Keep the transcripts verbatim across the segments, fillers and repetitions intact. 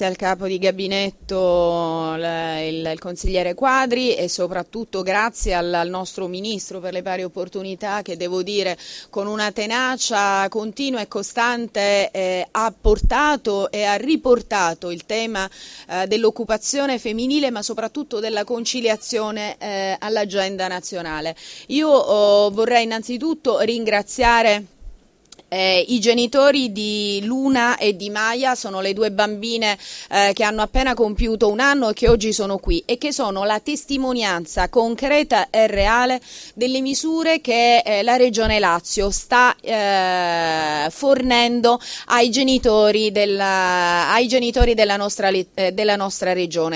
Al capo di gabinetto l- il, il consigliere Quadri e soprattutto grazie al, al nostro ministro per le pari opportunità che devo dire con una tenacia continua e costante eh, ha portato e ha riportato il tema eh, dell'occupazione femminile ma soprattutto della conciliazione eh, all'agenda nazionale. Io oh, vorrei innanzitutto ringraziare Eh, i genitori di Luna e di Maya, sono le due bambine eh, che hanno appena compiuto un anno e che oggi sono qui e che sono la testimonianza concreta e reale delle misure che eh, la Regione Lazio sta eh, fornendo ai genitori della, ai genitori della nostra, eh, della nostra regione.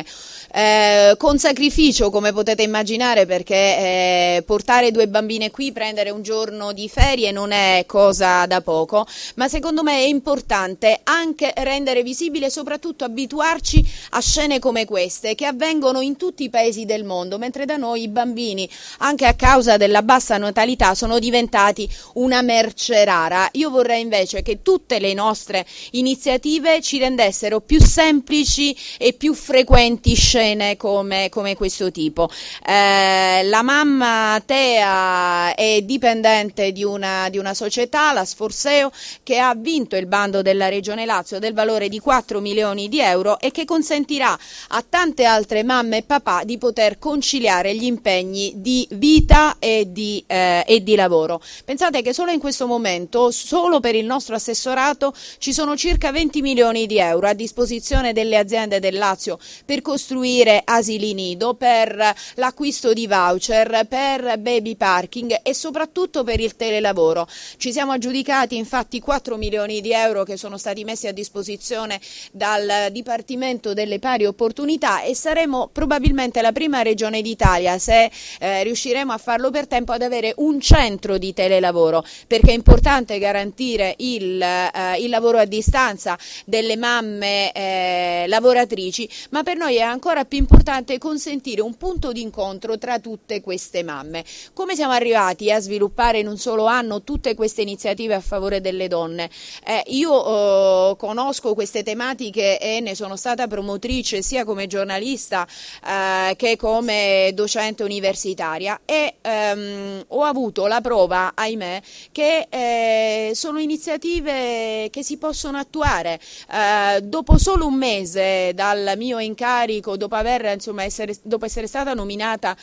Eh, con sacrificio, come potete immaginare, perché eh, portare due bambine qui, prendere un giorno di ferie non è cosa da poco, ma secondo me è importante anche rendere visibile e soprattutto abituarci a scene come queste che avvengono in tutti i paesi del mondo, mentre da noi i bambini, anche a causa della bassa natalità, sono diventati una merce rara. Io vorrei invece che tutte le nostre iniziative ci rendessero più semplici e più frequenti scene come, come questo tipo. Eh, la mamma Tea è dipendente di una, di una società, la Sforseo, che ha vinto il bando della Regione Lazio del valore di quattro milioni di euro e che consentirà a tante altre mamme e papà di poter conciliare gli impegni di vita e di, eh, e di lavoro. Pensate che solo in questo momento, solo per il nostro assessorato, ci sono circa venti milioni di euro a disposizione delle aziende del Lazio per costruire asili nido, per l'acquisto di voucher, per baby parking e soprattutto per il telelavoro. Ci siamo aggiudicati infatti quattro milioni di euro che sono stati messi a disposizione dal Dipartimento delle Pari Opportunità e saremo probabilmente la prima regione d'Italia, se eh, riusciremo a farlo per tempo, ad avere un centro di telelavoro, perché è importante garantire il, eh, il lavoro a distanza delle mamme eh, lavoratrici, ma per noi è ancora più importante consentire un punto di incontro tra tutte queste mamme. Come siamo arrivati a sviluppare in un solo anno tutte queste iniziative a favore delle donne? Eh, io eh, conosco queste tematiche e ne sono stata promotrice sia come giornalista eh, che come docente universitaria e ehm, ho avuto la prova, ahimè, che eh, sono iniziative che si possono attuare. Eh, dopo solo un mese dal mio incarico, dopo aver insomma essere, dopo essere stata nominata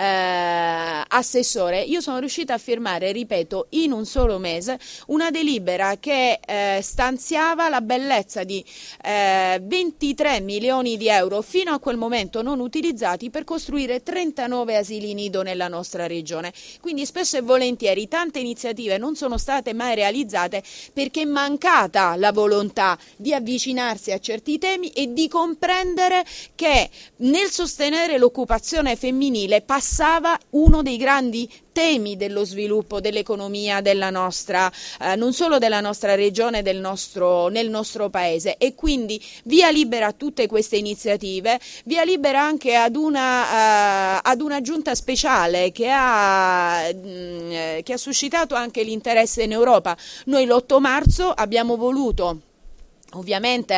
eh, assessore, io sono riuscita a firmare, ripeto, in un solo mese una delibera che eh, stanziava la bellezza di eh, ventitré milioni di euro fino a quel momento non utilizzati per costruire trentanove asili nido nella nostra regione. Quindi spesso e volentieri tante iniziative non sono state mai realizzate perché è mancata la volontà di avvicinarsi a certi temi e di comprendere che nel sostenere l'occupazione femminile passava uno dei grandi temi dello sviluppo dell'economia della nostra, eh, non solo della nostra regione, del nostro, nel nostro paese, e quindi via libera a tutte queste iniziative, via libera anche ad una, uh, ad una giunta speciale che ha, mh, che ha suscitato anche l'interesse in Europa. Noi l'otto marzo abbiamo voluto, ovviamente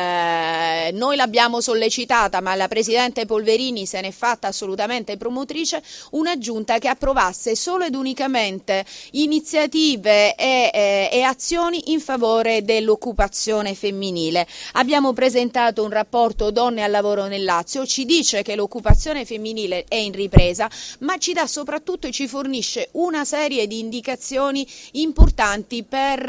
eh, noi l'abbiamo sollecitata, ma la Presidente Polverini se n'è fatta assolutamente promotrice, una giunta che approvasse solo ed unicamente iniziative e, e, e azioni in favore dell'occupazione femminile. Abbiamo presentato un rapporto Donne al lavoro nel Lazio, ci dice che l'occupazione femminile è in ripresa, ma ci dà soprattutto e ci fornisce una serie di indicazioni importanti per,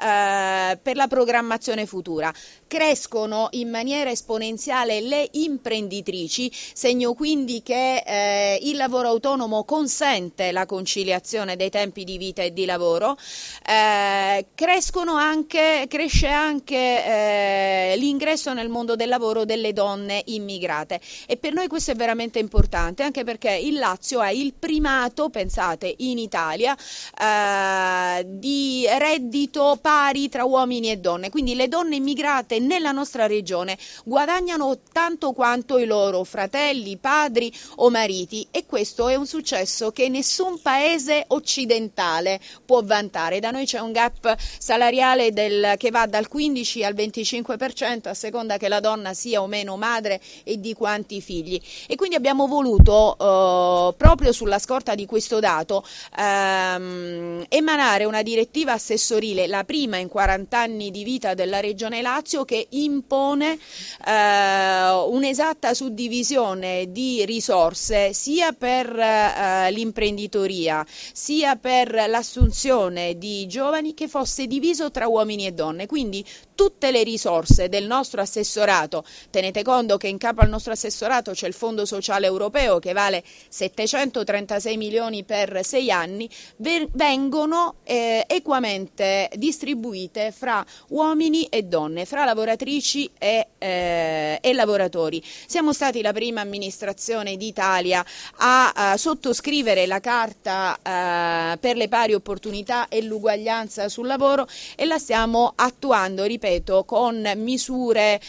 eh, per la programmazione futura. Crescono in maniera esponenziale le imprenditrici, segno quindi che eh, il lavoro autonomo consente la conciliazione dei tempi di vita e di lavoro, eh, crescono anche, cresce anche eh, l'ingresso nel mondo del lavoro delle donne immigrate e per noi questo è veramente importante, anche perché il Lazio ha il primato, pensate, in Italia eh, di reddito pari tra uomini e donne, quindi le donne immigrate lavorate nella nostra regione guadagnano tanto quanto i loro fratelli, padri o mariti, e questo è un successo che nessun paese occidentale può vantare. Da noi c'è un gap salariale del, che va dal quindici al venticinque per cento a seconda che la donna sia o meno madre e di quanti figli, e quindi abbiamo voluto eh, proprio sulla scorta di questo dato ehm, emanare una direttiva assessorile, la prima in quaranta anni di vita della Regione Lazio, che impone eh, un'esatta suddivisione di risorse sia per eh, l'imprenditoria sia per l'assunzione di giovani, che fosse diviso tra uomini e donne. Quindi tutte le risorse del nostro assessorato, tenete conto che in capo al nostro assessorato c'è il Fondo Sociale Europeo che vale settecentotrentasei milioni per sei anni, vengono eh, equamente distribuite fra uomini e donne, fra lavoratrici e, eh, e lavoratori. Siamo stati la prima amministrazione d'Italia a, a sottoscrivere la Carta eh, per le pari opportunità e l'uguaglianza sul lavoro, e la stiamo attuando, ripeto, con misure,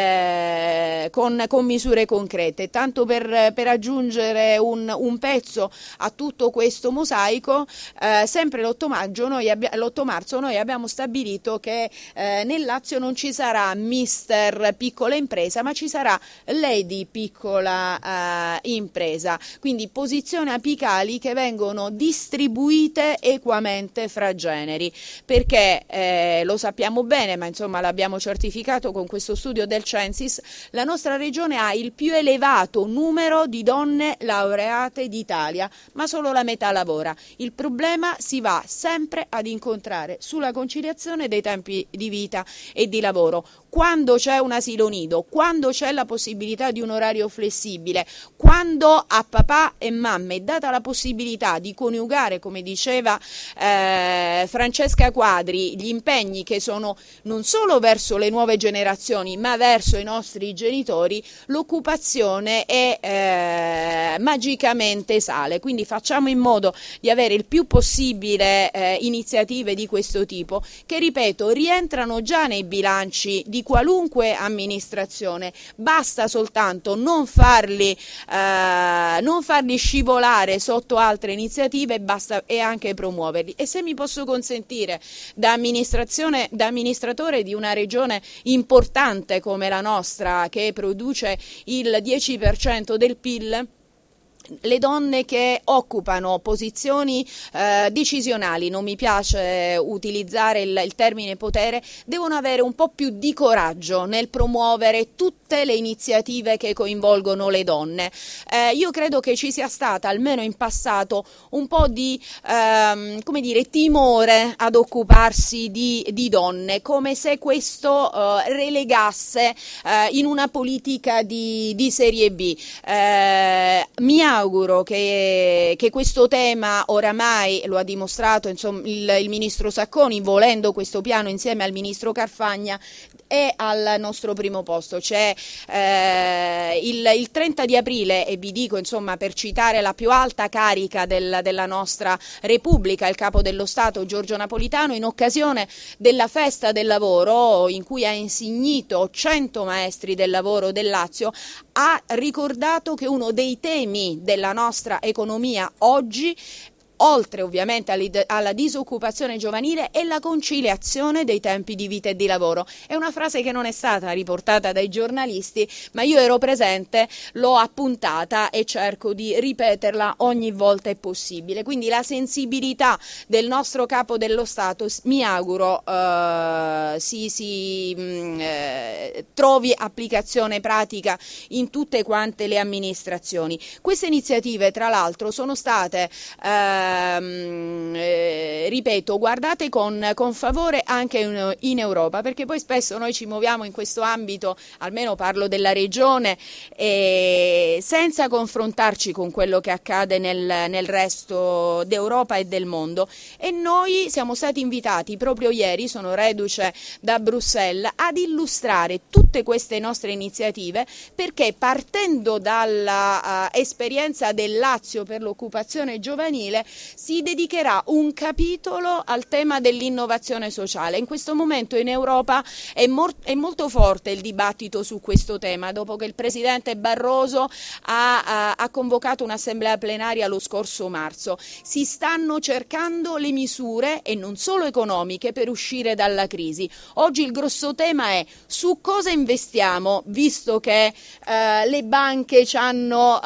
eh, con, con misure concrete. Tanto per, per aggiungere un, un pezzo a tutto questo mosaico, eh, sempre l'otto maggio noi abbia, l'otto marzo noi abbiamo stabilito che eh, nel Lazio non ci sarà mister piccola impresa, ma ci sarà lady piccola eh, impresa, quindi posizioni apicali che vengono distribuite equamente fra generi, perché eh, lo sappiamo bene, ma insomma l'abbiamo certificato con questo studio del Censis, la nostra regione ha il più elevato numero di donne laureate d'Italia, ma solo la metà lavora. Il problema si va sempre ad incontrare sulla conciliazione dei tempi di vita e di lavoro. Quando c'è un asilo nido, quando c'è la possibilità di un orario flessibile, quando a papà e mamme è data la possibilità di coniugare, come diceva eh, Francesca Quadri, gli impegni che sono non solo verso le nuove generazioni ma verso i nostri genitori, l'occupazione è eh, magicamente sale. Quindi facciamo in modo di avere il più possibile eh, iniziative di questo tipo, che, ripeto, rientrano già nei bilanci di qualunque amministrazione. Basta soltanto non farli, eh, non farli scivolare sotto altre iniziative, basta, e anche promuoverli. E se mi posso consentire, da amministrazione, da amministratore di una regione importante come la nostra, che produce il dieci per cento del P I L, le donne che occupano posizioni eh, decisionali, non mi piace utilizzare il, il termine potere, devono avere un po' più di coraggio nel promuovere tutte le iniziative che coinvolgono le donne. Eh, io credo che ci sia stata, almeno in passato, un po' di ehm, come dire, timore ad occuparsi di, di donne, come se questo eh, relegasse eh, in una politica di, di serie B. Eh, mi auguro che, che questo tema, oramai lo ha dimostrato insomma, il, il ministro Sacconi, volendo questo piano insieme al ministro Carfagna, è al nostro primo posto. C'è eh, il, il trenta di aprile, e vi dico insomma, per citare la più alta carica del, della nostra Repubblica, il capo dello Stato Giorgio Napolitano, in occasione della festa del lavoro in cui ha insignito cento maestri del lavoro del Lazio, ha ricordato che uno dei temi della nostra economia oggi, oltre ovviamente alla disoccupazione giovanile, è la conciliazione dei tempi di vita e di lavoro. È una frase che non è stata riportata dai giornalisti, ma io ero presente, l'ho appuntata e cerco di ripeterla ogni volta è possibile. Quindi la sensibilità del nostro capo dello Stato, mi auguro eh, si, si mh, eh, trovi applicazione pratica in tutte quante le amministrazioni. Queste iniziative, tra l'altro, sono state eh, Eh, ripeto, guardate con, con favore anche in, in Europa, perché poi spesso noi ci muoviamo in questo ambito, almeno parlo della regione, eh, senza confrontarci con quello che accade nel, nel resto d'Europa e del mondo, e noi siamo stati invitati proprio ieri, sono reduce da Bruxelles, ad illustrare tutte queste nostre iniziative, perché partendo dalla uh, esperienza del Lazio per l'occupazione giovanile si dedicherà un capitolo al tema dell'innovazione sociale. In questo momento in Europa è, mor- è molto forte il dibattito su questo tema, dopo che il Presidente Barroso ha, ha, ha convocato un'assemblea plenaria lo scorso marzo. Si stanno cercando le misure, e non solo economiche, per uscire dalla crisi. Oggi il grosso tema è su cosa investiamo, visto che eh, le banche ci hanno,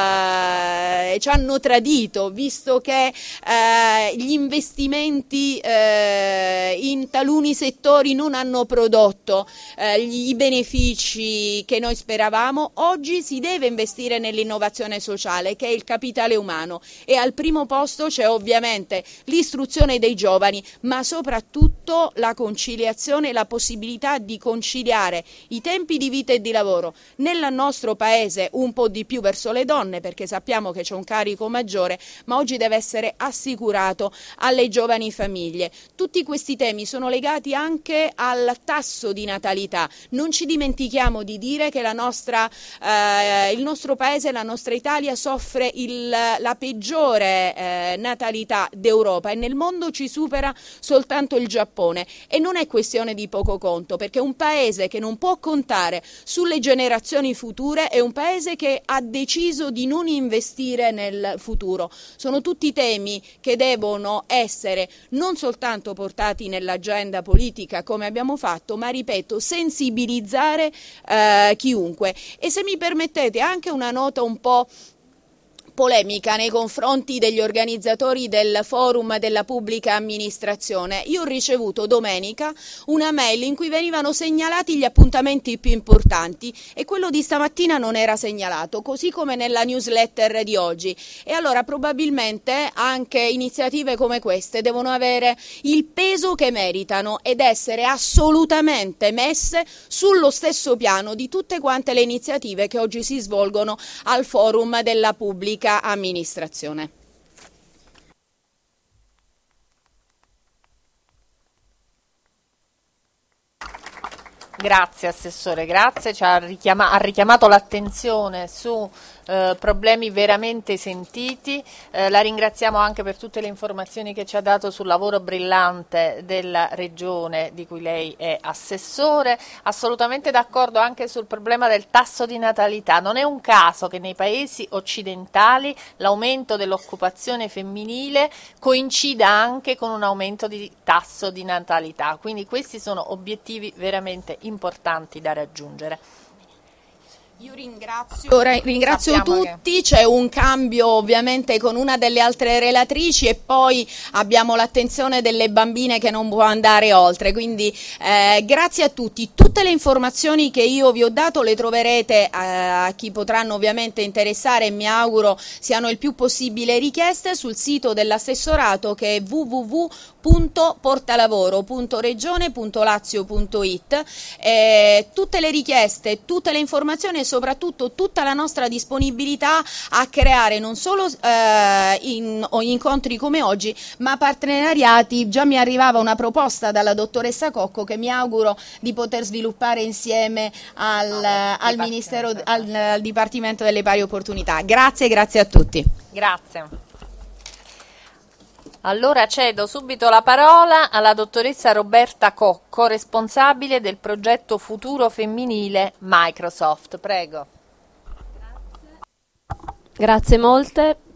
eh, ci hanno tradito, visto che eh, gli investimenti eh, in taluni settori non hanno prodotto eh, i benefici che noi speravamo. Oggi si deve investire nell'innovazione sociale, che è il capitale umano, e al primo posto c'è ovviamente l'istruzione dei giovani, ma soprattutto la conciliazione e la possibilità di conciliare i tempi di vita e di lavoro. Nel nostro paese un po' di più verso le donne, perché sappiamo che c'è un carico maggiore, ma oggi deve essere assicurato alle giovani famiglie. Tutti questi temi sono legati anche al tasso di natalità. Non ci dimentichiamo di dire che la nostra, eh, il nostro paese, la nostra Italia soffre il, la peggiore eh, natalità d'Europa, e nel mondo ci supera soltanto il Giappone, e non è questione di poco conto, perché un paese che non può contare sulle generazioni future è un paese che ha deciso di non investire nel futuro. Sono tutti temi che devono essere non soltanto portati nell'agenda politica come abbiamo fatto, ma ripeto, sensibilizzare eh, chiunque. E se mi permettete anche una nota un po' polemica nei confronti degli organizzatori del forum della pubblica amministrazione. Io ho ricevuto domenica una mail in cui venivano segnalati gli appuntamenti più importanti, e quello di stamattina non era segnalato, così come nella newsletter di oggi. E allora probabilmente anche iniziative come queste devono avere il peso che meritano ed essere assolutamente messe sullo stesso piano di tutte quante le iniziative che oggi si svolgono al forum della pubblica amministrazione. Grazie Assessore, grazie, ci ha, richiama, ha richiamato l'attenzione su eh, problemi veramente sentiti, eh, la ringraziamo anche per tutte le informazioni che ci ha dato sul lavoro brillante della Regione di cui lei è Assessore. Assolutamente d'accordo anche sul problema del tasso di natalità. Non è un caso che nei paesi occidentali l'aumento dell'occupazione femminile coincida anche con un aumento di tasso di natalità, quindi questi sono obiettivi veramente importanti da raggiungere. Io ringrazio, Ora, ringrazio tutti, che... c'è un cambio ovviamente con una delle altre relatrici, e poi abbiamo l'attenzione delle bambine che non può andare oltre, quindi eh, grazie a tutti. Tutte le informazioni che io vi ho dato le troverete eh, a chi potranno ovviamente interessare, e mi auguro siano il più possibile richieste, sul sito dell'assessorato, che è w w w punto portalavoro punto regione punto lazio punto it. Eh, tutte le richieste, tutte le informazioni e soprattutto tutta la nostra disponibilità a creare non solo eh, in, o incontri come oggi, ma partenariati. Già mi arrivava una proposta dalla dottoressa Cocco che mi auguro di poter sviluppare insieme al, ah, al Ministero, al, al Dipartimento delle Pari Opportunità. Grazie, grazie a tutti. Grazie. Allora cedo subito la parola alla dottoressa Roberta Cocco, responsabile del progetto Futuro Femminile Microsoft. Prego. Grazie molte.